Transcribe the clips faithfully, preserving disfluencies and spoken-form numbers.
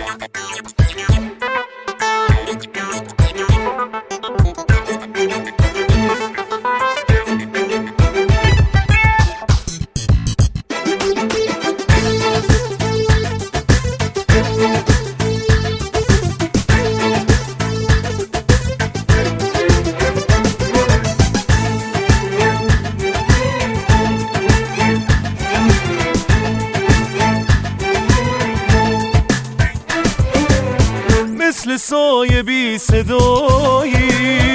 مثل سایه بی صدایی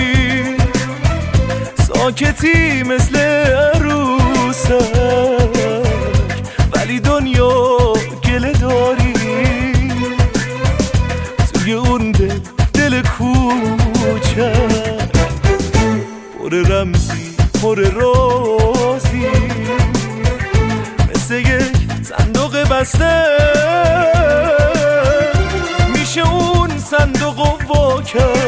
ساکتی مثل عروسک، ولی دنیا گله داری توی اون دل, دل کوچک، پر رمزی پر رازی، مثل یک صندوق بسته میشه اون صندوق و وا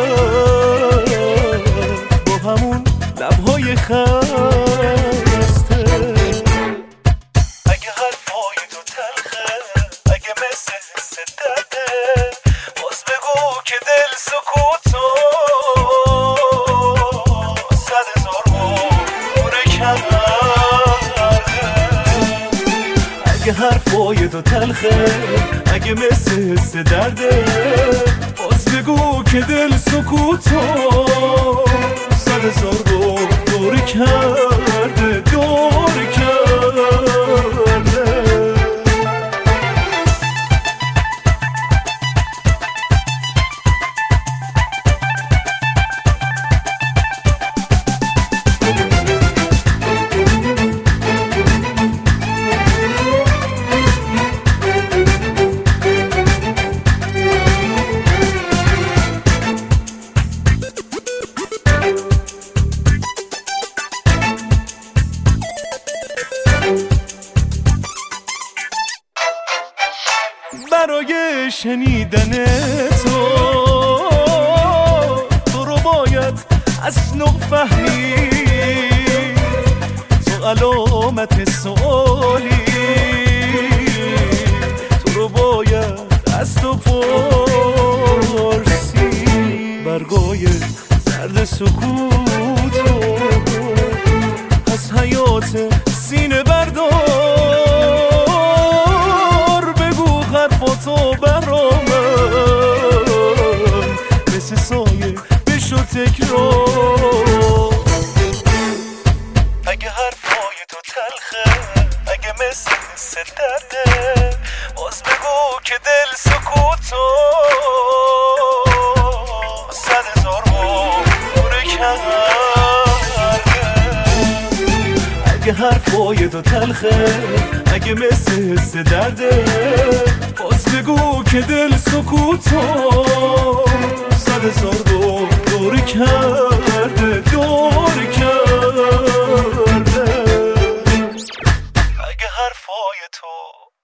کرد با همون لبهای خسته. اگه حرفای تو تلخه، اگه مثل حس درده، باز بگو که دل سکوتو صد هزار بار کرده. اگه حرفای تو تلخه، اگه مثل حس درده، باز بگو که دل سکوتو صد هزار بار دور کرده دور کرده. برای شنیدن تو تو رو باید از نو فهمید، تو علامت سوالی، تو رو باید از تو پرسی. برگای زرد سکوتو از حیات سینه بردار، بگو حرفاتو برا من مثل سایه بشو تکرار. اگه حرفای تو تلخه، اگه مثل حس درده، باز بگو که دل سکوتو صد هزار بار کرده. اگه حرفای تو تلخه، اگه مثل حس درده، باز بگو که دل سکوتو صد هزار بار دور کرده دور کرده. اگه حرفای تو